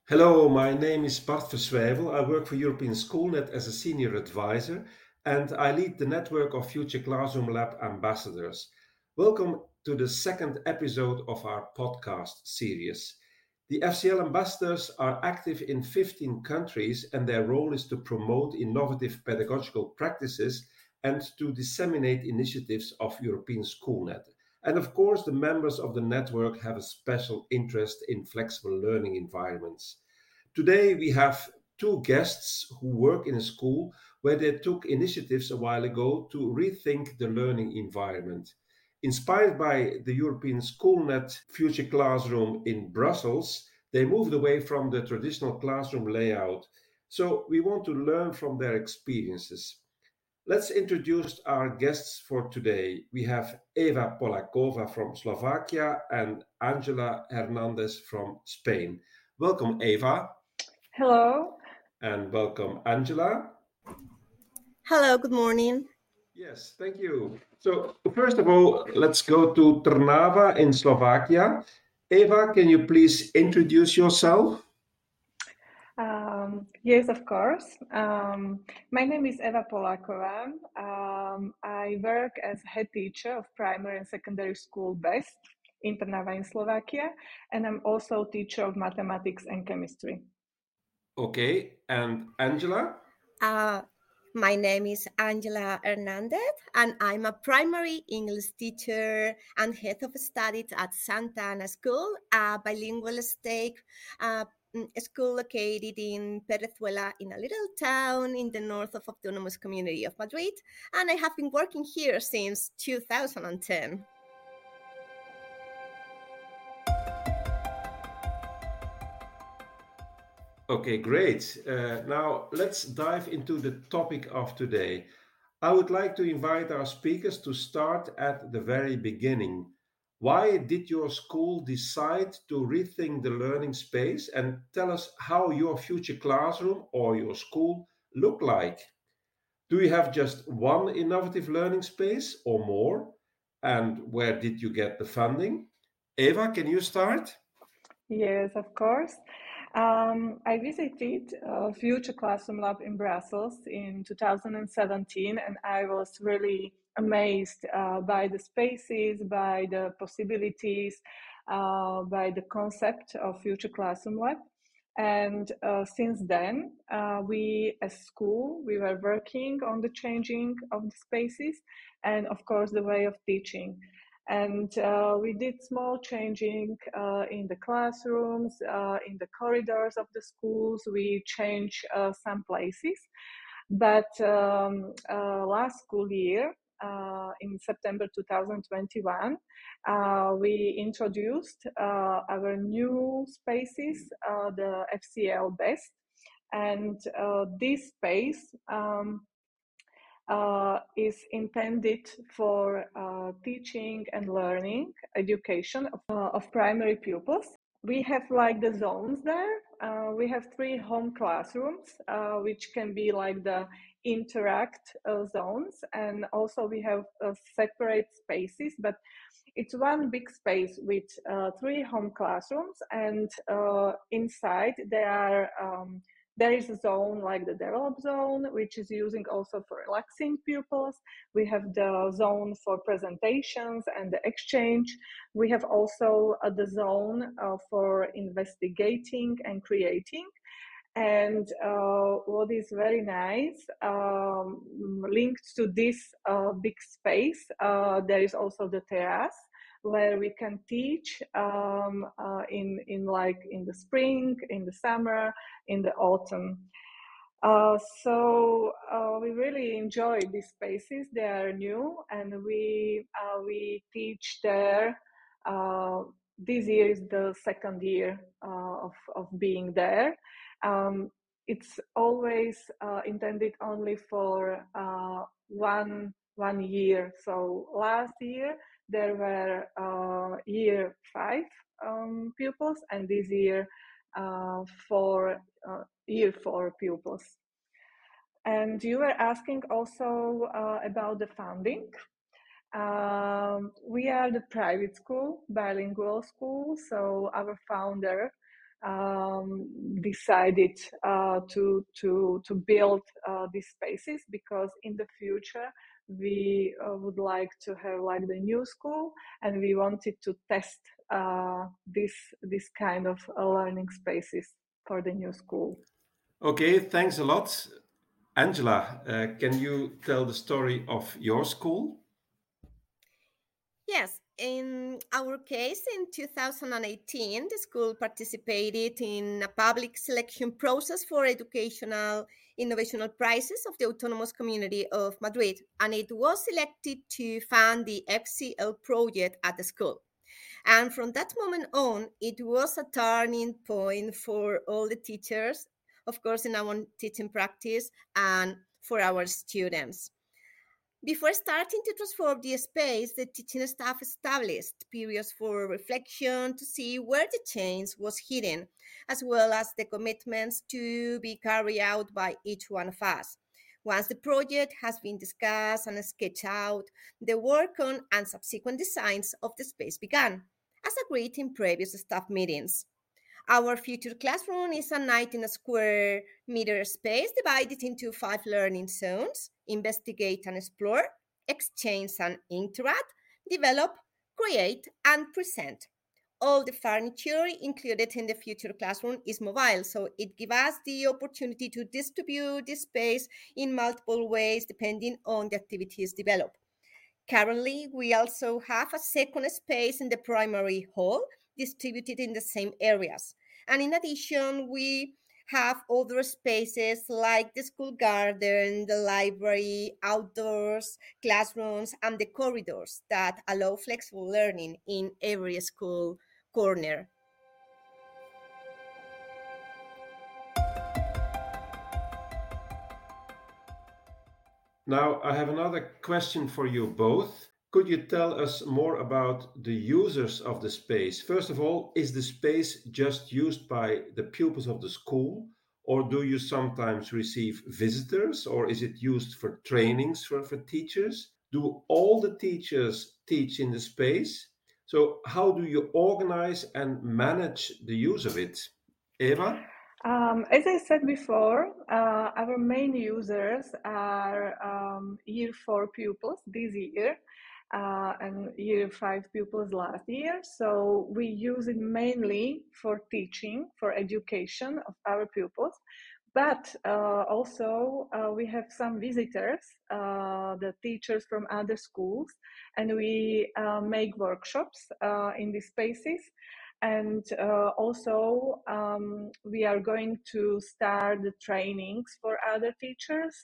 Hello, my name is Bart Verswijvel. I work for European Schoolnet as a senior advisor, and I lead the network of Future Classroom Lab ambassadors. Welcome to the second episode of our podcast series. The FCL ambassadors are active in 15 countries, and their role is to promote innovative pedagogical practices and to disseminate initiatives of European Schoolnet. And of course, the members of the network have a special interest in flexible learning environments. Today, we have two guests who work in a school where they took initiatives a while ago to rethink the learning environment. Inspired by the European SchoolNet Future Classroom in Brussels, they moved away from the traditional classroom layout. So, we want to learn from their experiences. Let's introduce our guests for today. We have Eva Polakova from Slovakia and Angela Hernandez from Spain. Welcome, Eva, Hello. and welcome, Angela. Hello, good morning. Yes, thank you. So, first of all, let's go to Trnava in Slovakia. Eva, can you please introduce yourself? Yes, of course. My name is Eva Polakova. I work as head teacher of primary and secondary school BEST in Trnava in Slovakia, and I'm also teacher of mathematics and chemistry. Okay, and Angela? Uh, my name is Angela Hernandez, and I'm a primary English teacher and head of studies at Santa Ana School, a bilingual state school located in Perezuela, in a little town in the north of autonomous community of Madrid. And I have been working here since 2010. Okay, great. Now let's dive into the topic of today. I would like to invite our speakers to start at the very beginning. Why did your school decide to rethink the learning space, and tell us how your future classroom or your school look like? Do you have just one innovative learning space or more? And where did you get the funding? Eva, can you start? Yes, of course. I visited Future Classroom Lab in Brussels in 2017, and I was really amazed by the spaces, by the possibilities, by the concept of Future Classroom Lab. And since then, we as school, we were working on the changing of the spaces and of course the way of teaching. And we did small changing in the classrooms, in the corridors of the schools. We changed some places. But last school year, in September 2021, we introduced our new spaces, the FCL Best. And this space is intended for teaching and learning, education of primary pupils. We have like the zones there. We have 3 home classrooms, which can be like the interact zones, and also we have separate spaces, but it's one big space with 3 home classrooms, and inside there is a zone like the develop zone, which is using also for relaxing pupils. We have the zone for presentations and the exchange. We have also the zone for investigating and creating. And what is very nice, linked to this big space, there is also the terrace where we can teach in like in the spring, in the summer, in the autumn. So we really enjoy these spaces. They are new, and we teach there. This year is the second year of being there. It's always intended only for one year. So last year there were year 5 pupils, and this year for year 4 pupils. And you were asking also about the funding. We are the private school, bilingual school. So our founder decided to build these spaces, because in the future we would like to have like the new school, and we wanted to test this kind of learning spaces for the new school. Okay, thanks a lot. Angela, can you tell the story of your school? Yes, in our case, in 2018, the school participated in a public selection process for educational innovational prizes of the Autonomous Community of Madrid, and it was selected to fund the FCL project at the school. And from that moment on, it was a turning point for all the teachers, of course, in our teaching practice and for our students. Before starting to transform the space, the teaching staff established periods for reflection to see where the change was hidden, as well as the commitments to be carried out by each one of us. Once the project has been discussed and sketched out, the work on and subsequent designs of the space began, as agreed in previous staff meetings. Our future classroom is a 19 square meter space divided into 5 learning zones: investigate and explore, exchange and interact, develop, create, and present. All the furniture included in the future classroom is mobile, so it gives us the opportunity to distribute the space in multiple ways depending on the activities developed. Currently, we also have a second space in the primary hall distributed in the same areas. And in addition, we have other spaces like the school garden, the library, outdoors, classrooms, and the corridors that allow flexible learning in every school corner. Now, I have another question for you both. Could you tell us more about the users of the space? First of all, is the space just used by the pupils of the school, or do you sometimes receive visitors, or is it used for trainings for teachers? Do all the teachers teach in the space? So, how do you organize and manage the use of it? Eva? As I said before, our main users are year 4 pupils this year, and year 5 pupils last year. So we use it mainly for teaching, for education of our pupils. But also we have some visitors, the teachers from other schools, and we make workshops in these spaces. And also we are going to start the trainings for other teachers.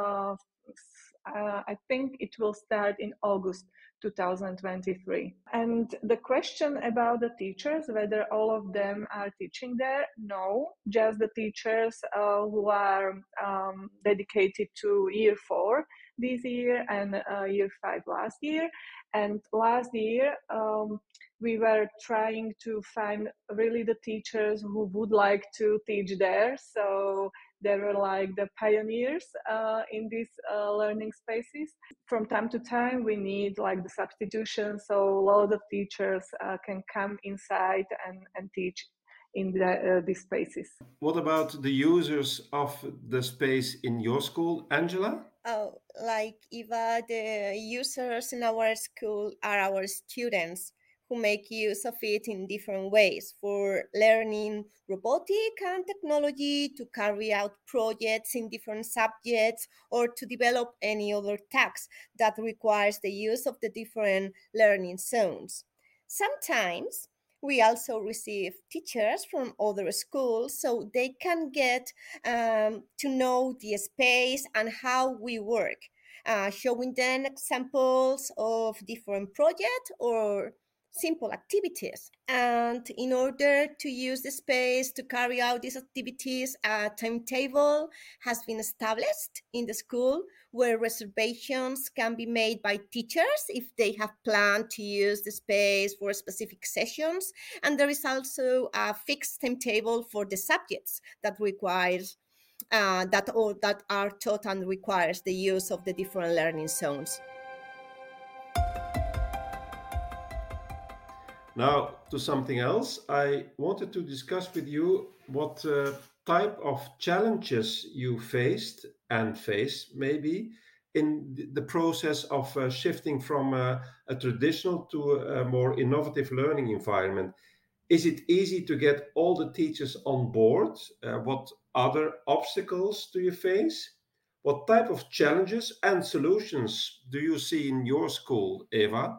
I think it will start in August 2023. And the question about the teachers, whether all of them are teaching there, no, just the teachers who are dedicated to year 4 this year and year 5 last year. And last year, we were trying to find really the teachers who would like to teach there. So they were like the pioneers in these learning spaces. From time to time, we need like the substitution, so a lot of teachers can come inside and teach in these spaces. What about the users of the space in your school, Angela? Oh, like Eva, the users in our school are our students who make use of it in different ways for learning robotic and technology, to carry out projects in different subjects, or to develop any other task that requires the use of the different learning zones. Sometimes we also receive teachers from other schools so they can get to know the space and how we work, showing them examples of different projects or simple activities. And in order to use the space to carry out these activities, a timetable has been established in the school where reservations can be made by teachers if they have planned to use the space for specific sessions. And there is also a fixed timetable for the subjects that requires that are taught and requires the use of the different learning zones. Now, to something else, I wanted to discuss with you what type of challenges you faced and face maybe in the process of shifting from a traditional to a more innovative learning environment. Is it easy to get all the teachers on board? What other obstacles do you face? What type of challenges and solutions do you see in your school, Eva?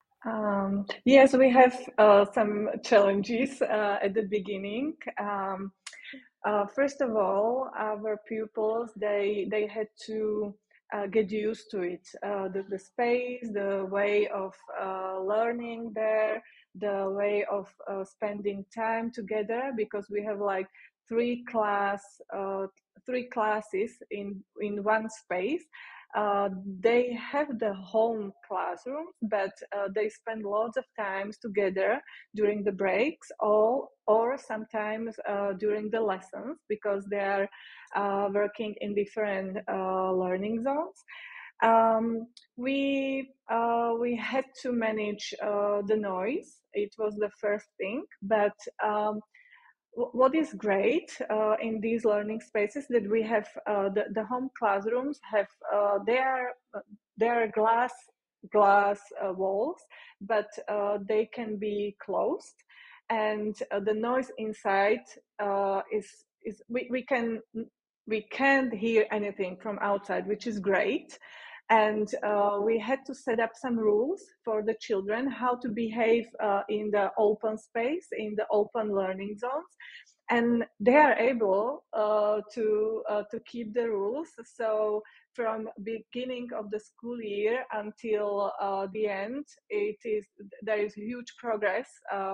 Yes, we have some challenges at the beginning. First of all, our pupils they had to get used to it, the space, the way of learning there, the way of spending time together, because we have like three class uh, three classes in one space. They have the home classrooms, but they spend lots of times together during the breaks or sometimes during the lessons, because they are working in different learning zones. Um, we had to manage the noise. It was the first thing, but what is great in these learning spaces that we have the home classrooms have their glass walls, but they can be closed, and the noise inside is we can't hear anything from outside, which is great. And we had to set up some rules for the children how to behave in the open space, in the open learning zones, and they are able to keep the rules. So from beginning of the school year until the end, there is huge progress,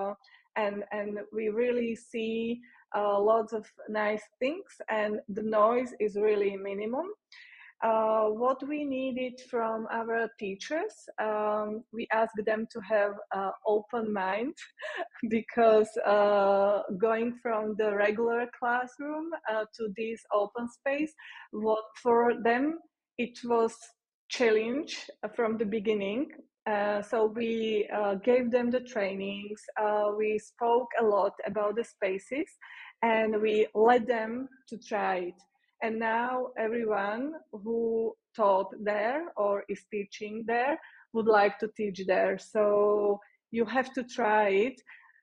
and we really see lots of nice things, and the noise is really minimum. What we needed from our teachers, we asked them to have an open mind because going from the regular classroom to this open space, what for them it was challenge from the beginning. So we gave them the trainings, we spoke a lot about the spaces, and we let them to try it. And now everyone who taught there or is teaching there would like to teach there. So you have to try it.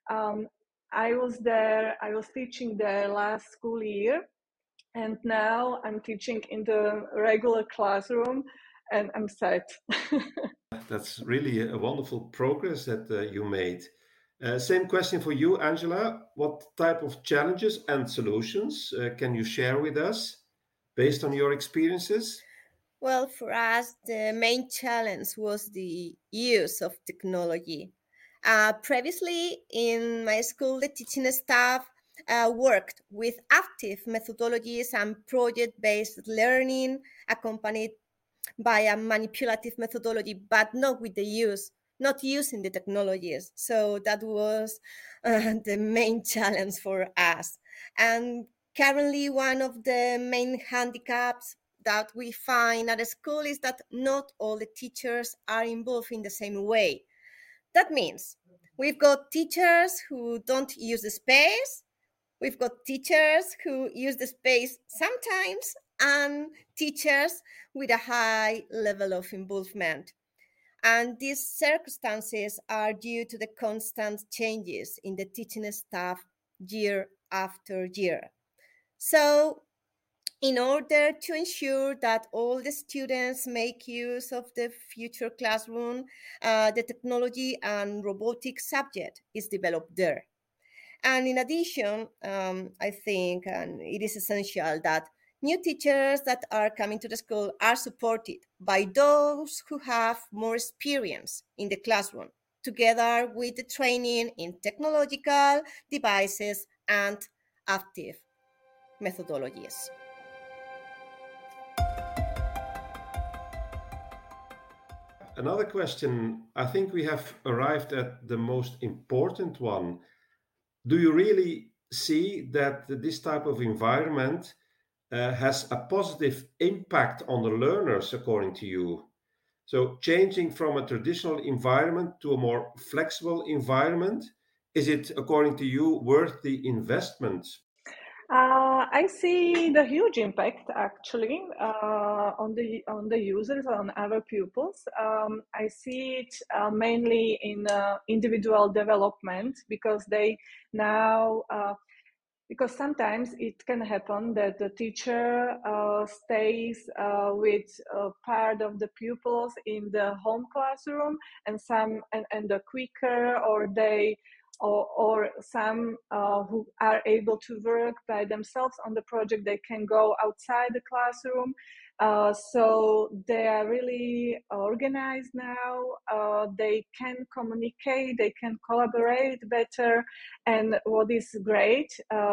I was there, I was teaching there last school year, and now I'm teaching in the regular classroom, and I'm sad. That's really a wonderful progress that you made. Same question for you, Angela. What type of challenges and solutions can you share with us based on your experiences? Well, for us, the main challenge was the use of technology. Previously, in my school, the teaching staff worked with active methodologies and project based learning, accompanied by a manipulative methodology, but not with the use, not using the technologies. So that was the main challenge for us. And currently, one of the main handicaps that we find at a school is that not all the teachers are involved in the same way. That means we've got teachers who don't use the space, we've got teachers who use the space sometimes, and teachers with a high level of involvement. And these circumstances are due to the constant changes in the teaching staff year after year. So, in order to ensure that all the students make use of the future classroom, the technology and robotics subject is developed there. And in addition, I think and it is essential that new teachers that are coming to the school are supported by those who have more experience in the classroom, together with the training in technological devices and active methodologies. Another question, I think we have arrived at the most important one. Do you really see that this type of environment has a positive impact on the learners, according to you? So changing from a traditional environment to a more flexible environment, is it, according to you, worth the investment? I see the huge impact actually on the users, on our pupils. I see it mainly in individual development because they now because sometimes it can happen that the teacher stays with part of the pupils in the home classroom and the quicker or they or some who are able to work by themselves on the project, they can go outside the classroom. So they are really organized now. They can communicate, they can collaborate better, and what is great,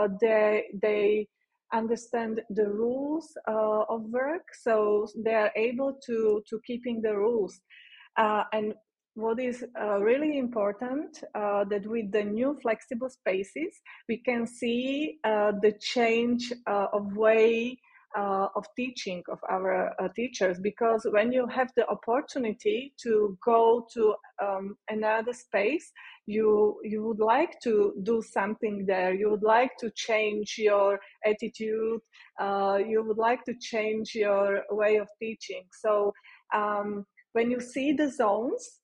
they understand the rules of work, so they are able to keeping the rules. And what is really important, that with the new flexible spaces, we can see the change of way of teaching of our teachers, because when you have the opportunity to go to another space, you would like to do something there, you would like to change your attitude, you would like to change your way of teaching. So when you see the zones,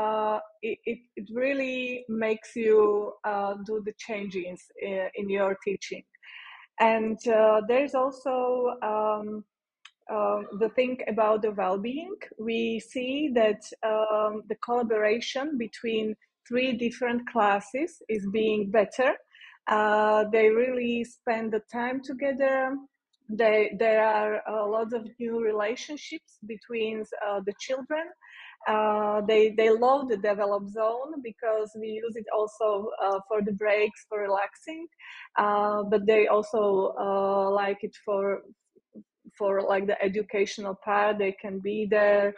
it really makes you do the changes in your teaching. And there's also the thing about the well-being. We see that the collaboration between three different classes is being better. They really spend the time together. There are a lot of new relationships between the children. They love the develop zone because we use it also for the breaks, for relaxing, but they also like it for like the educational part. They can be there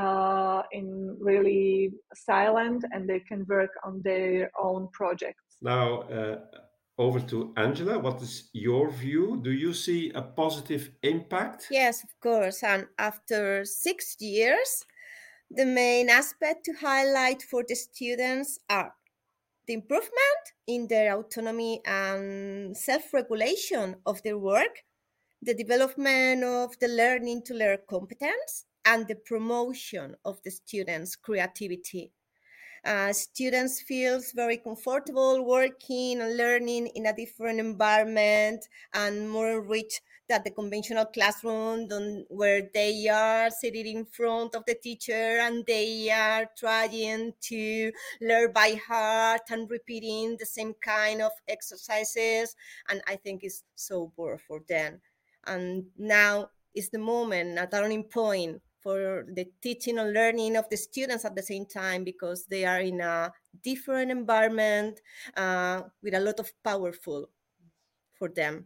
in really silent, and they can work on their own projects. Now, over to Angela. What is your view? Do you see a positive impact? Yes, of course. And after 6 years, the main aspect to highlight for the students are the improvement in their autonomy and self-regulation of their work, the development of the learning to learn competence, and the promotion of the students' creativity. Students feel very comfortable working and learning in a different environment and more rich than the conventional classroom where they are sitting in front of the teacher and they are trying to learn by heart and repeating the same kind of exercises. And I think it's so boring for them. And now is the moment, a turning point for the teaching and learning of the students at the same time, because they are in a different environment with a lot of powerful for them.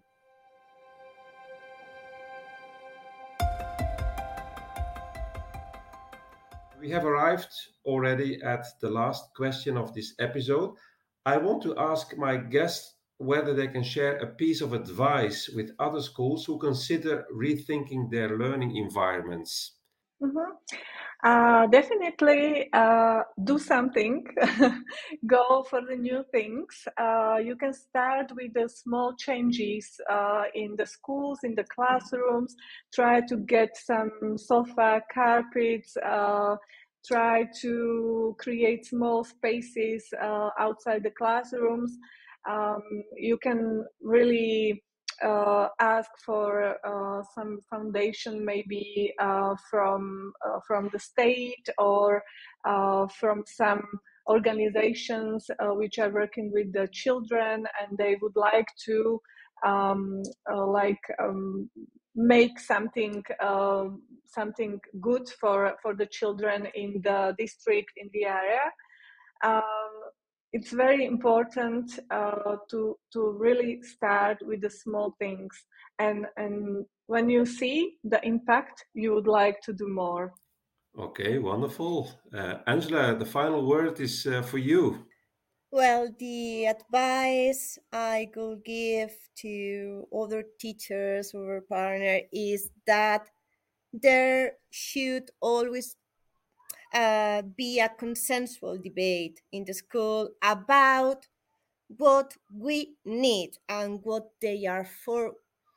We have arrived already at the last question of this episode. I want to ask my guests whether they can share a piece of advice with other schools who consider rethinking their learning environments. Mm-hmm. Definitely do something, go for the new things. You can start with the small changes in the schools, in the classrooms. Try to get some sofa, carpets, try to create small spaces outside the classrooms. You can really ask for some foundation, maybe from the state or from some organizations which are working with the children, and they would like to make something good for the children in the district, in the area. Um, it's very important to really start with the small things, and when you see the impact, you would like to do more. Okay, wonderful. Angela, the final word is for you. Well, the advice I could give to other teachers or partner is that there should always be a consensual debate in the school about what we need and what they are for.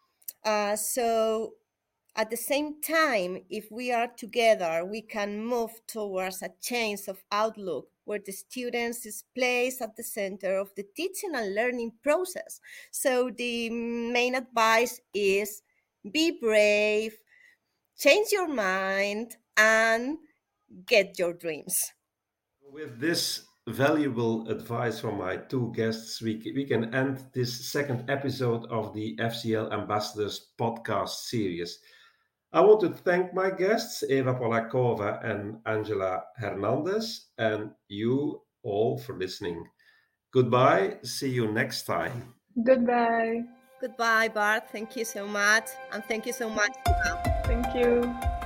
So at the same time, if we are together, we can move towards a change of outlook where the students is placed at the center of the teaching and learning process. So the main advice is be brave, change your mind, and get your dreams. With this valuable advice from my two guests, we can end this second episode of the FCL Ambassadors podcast series. I want to thank my guests, Eva Polakova and Angela Hernandez, and you all for listening. Goodbye. See you next time. Goodbye. Goodbye, Bart. Thank you so much. And thank you so much. Thank you.